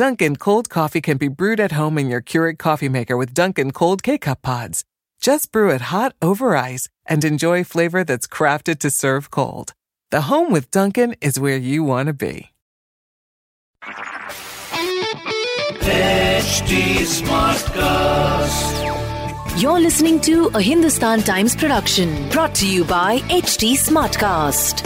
Dunkin' cold coffee can be brewed at home in your Keurig coffee maker with Dunkin' cold K-Cup pods. Just brew it hot over ice and enjoy flavor that's crafted to serve cold. The home with Dunkin' is where you want to be. HD Smartcast. You're listening to a Hindustan Times production brought to you by HD Smartcast.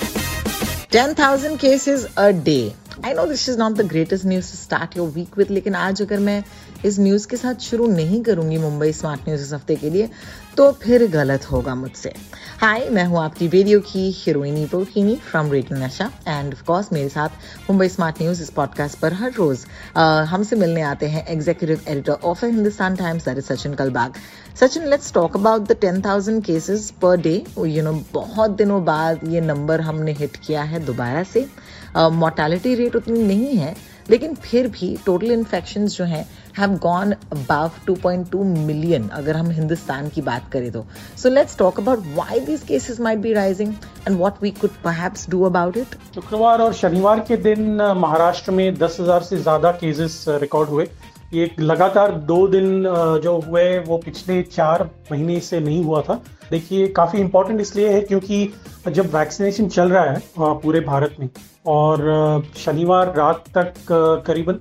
10,000 cases a day. I know this is not the greatest news to start your week with, लेकिन आज अगर मैं इस news के साथ शुरू नहीं करूंगी मुंबई स्मार्ट न्यूज़ इस हफ्ते के लिए तो फिर गलत होगा मुझसे। हाय, मैं हूं आपकी रेडियो की हीरोइनी Pokhini from radio Nasha and of course मेरे साथ मुंबई स्मार्ट न्यूज़ इस पॉडकास्ट पर हर रोज हमसे मिलने आते हैं executive editor of Hindustan Times that is Sachin Kalbag. Sachin, let's talk about the 10,000 cases per day. बहुत दिनों बाद ये नंबर हमने हिट किया है दोबारा से। मोर्टेलिटी रेट उतनी नहीं है लेकिन फिर भी टोटल इन्फेक्शंस जो हैं have gone above 2.2 million अगर हम हिंदुस्तान की बात करें तो। So let's talk about why these cases might be rising and what we could perhaps do about it. शुक्रवार और शनिवार के दिन महाराष्ट्र में 10,000 से ज़्यादा केसेस रिकॉर्ड हुए। ये लगातार 2 दिन जो हुए वो पिछले 4 महीने से नहीं हुआ था। देखिए, काफ़ी इम्पोर्टेंट इसलिए है क्योंकि जब वैक्सीनेशन चल रहा है पूरे भारत में और शनिवार रात तक करीबन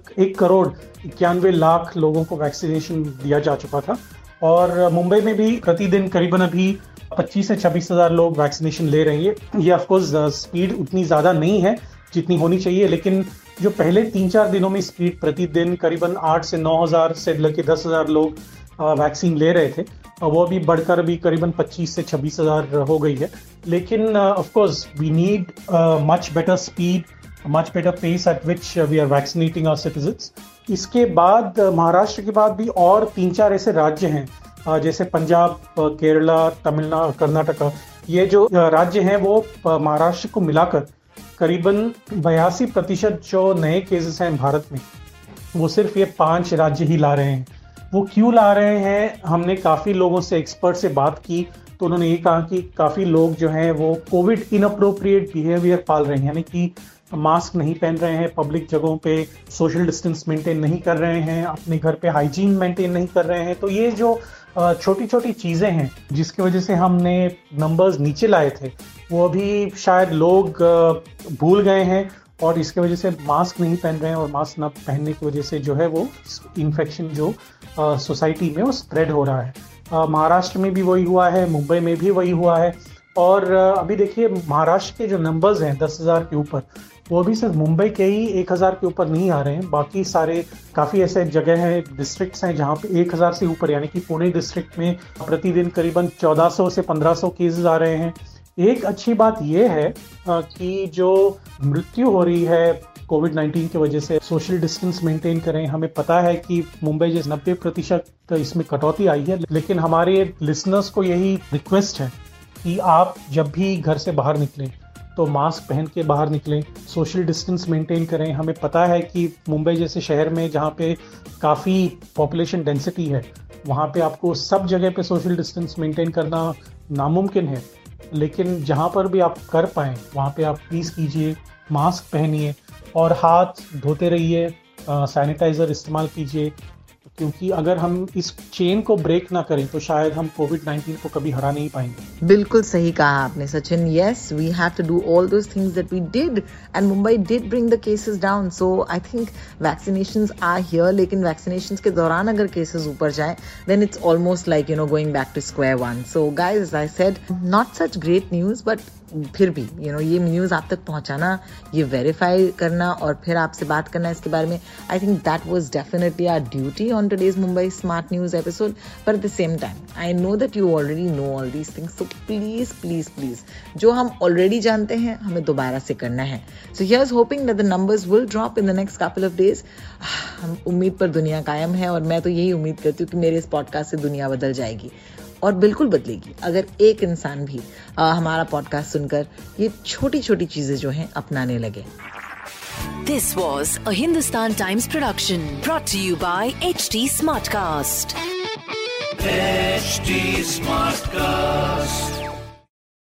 1,91,00,000 लोगों को वैक्सीनेशन दिया जा चुका था और मुंबई में भी प्रतिदिन करीबन अभी 25 से 26,000 लोग वैक्सीनेशन ले रहे हैं। ये ऑफकोर्स स्पीड उतनी ज़्यादा नहीं है जितनी होनी चाहिए, लेकिन जो पहले 3-4 दिनों में स्पीड प्रतिदिन करीबन 8 से 9,000 से लेकर 10,000 लोग वैक्सीन ले रहे थे, वो भी बढ़कर अभी करीबन 25 से 26,000 हो गई है। लेकिन of course we need much better speed, much better pace at which we are vaccinating our citizens. इसके बाद महाराष्ट्र के बाद भी और 3-4 ऐसे राज्य हैं जैसे पंजाब, केरला, तमिलनाडु, कर्नाटका। ये जो राज्य हैं वो महाराष्ट्र को मिलाकर करीबन 82% जो नए केसेस हैं भारत में वो सिर्फ ये 5 राज्य ही ला रहे हैं। वो क्यों ला रहे हैं? हमने काफ़ी लोगों से, एक्सपर्ट से बात की तो उन्होंने ये कहा कि काफ़ी लोग जो हैं वो कोविड इनअप्रोप्रिएट बिहेवियर पाल रहे हैं, यानी कि मास्क नहीं पहन रहे हैं, पब्लिक जगहों पे सोशल डिस्टेंस मेंटेन नहीं कर रहे हैं, अपने घर पे हाइजीन मेंटेन नहीं कर रहे हैं। तो ये जो छोटी छोटी चीज़ें हैं जिसकी वजह से हमने नंबर्स नीचे लाए थे वो अभी शायद लोग भूल गए हैं और इसकी वजह से मास्क नहीं पहन रहे हैं और मास्क न पहनने की वजह से जो है वो इन्फेक्शन जो सोसाइटी में वो स्प्रेड हो रहा है। महाराष्ट्र में भी वही हुआ है, मुंबई में भी वही हुआ है और अभी देखिए महाराष्ट्र के जो नंबर्स हैं 10,000 के ऊपर, वो भी सिर्फ मुंबई के ही 1,000 के ऊपर नहीं आ रहे हैं। बाकी सारे काफ़ी ऐसे जगह हैं, डिस्ट्रिक्ट्स हैं जहाँ पे 1,000 से ऊपर, यानी कि पुणे डिस्ट्रिक्ट में प्रतिदिन करीबन 1,400 से 1,500 केसेस आ रहे हैं। एक अच्छी बात यह है कि जो मृत्यु हो रही है कोविड-19 की वजह से, सोशल डिस्टेंस मेंटेन करें। हमें पता है कि मुंबई जैसे 90% इसमें कटौती आई है, लेकिन हमारे लिसनर्स को यही रिक्वेस्ट है कि आप जब भी घर से बाहर निकलें तो मास्क पहन के बाहर निकलें, सोशल डिस्टेंस मेंटेन करें। हमें पता है कि मुंबई जैसे शहर में जहाँ पे काफ़ी पॉपुलेशन डेंसिटी है वहाँ पे आपको सब जगह पे सोशल डिस्टेंस मेंटेन करना नामुमकिन है, लेकिन जहाँ पर भी आप कर पाएँ वहाँ पे आप प्लीज़ कीजिए, मास्क पहनिए और हाथ धोते रहिए, सैनिटाइज़र इस्तेमाल कीजिए, क्योंकि अगर हम इस चेन को ब्रेक ना करें तो शायद हम कोविड-19 को कभी हरा नहीं पाएंगे। बिल्कुल सही कहा आपने Sachin. Yes, we have to do all those things that we did and Mumbai did bring the cases down. So I think vaccinations are here, लेकिन वैक्सीनेशंस के दौरान अगर केसेस ऊपर जाए then it's almost like going back to square one. So guys, as I said, not such great news, but फिर भी ये news आप तक पहुंचाना, ये वेरीफाई करना और फिर आपसे बात करना इसके बारे में, I think that was definitely our duty on today's Mumbai smart news episode. But at the same time I know that you already know all these things, so please please please जो हम ऑलरेडी जानते हैं हमें दोबारा से करना है। So here's hoping that the numbers will drop in the next couple of days. हम उम्मीद पर दुनिया कायम है और मैं तो यही उम्मीद करती हूँ कि मेरे इस पॉडकास्ट से दुनिया बदल जाएगी और बिल्कुल बदलेगी अगर एक इंसान भी हमारा पॉडकास्ट सुनकर ये छोटी छोटी चीजें जो हैं अपनाने लगे। This was a Hindustan Times production brought to you by HD Smartcast. HD Smartcast.